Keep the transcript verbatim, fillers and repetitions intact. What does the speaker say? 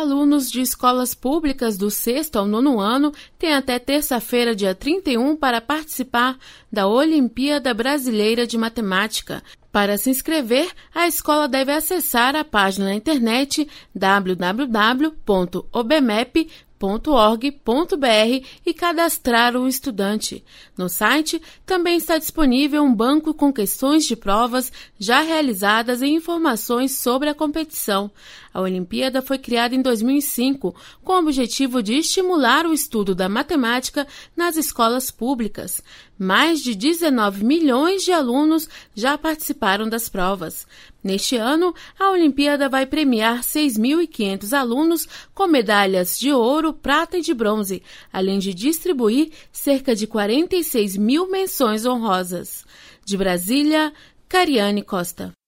Alunos de escolas públicas do sexto ao nono ano têm até terça-feira, dia trinta e um, para participar da Olimpíada Brasileira de Matemática. Para se inscrever, a escola deve acessar a página na internet w w w ponto obmep ponto org ponto b r e cadastrar o estudante. No site também está disponível um banco com questões de provas já realizadas e informações sobre a competição. A Olimpíada foi criada em dois mil e cinco com o objetivo de estimular o estudo da matemática nas escolas públicas. Mais de dezenove milhões de alunos já participaram das provas. Neste ano, a Olimpíada vai premiar seis mil e quinhentos alunos com medalhas de ouro, prata e de bronze, além de distribuir cerca de quarenta e seis mil menções honrosas. De Brasília, Cariane Costa.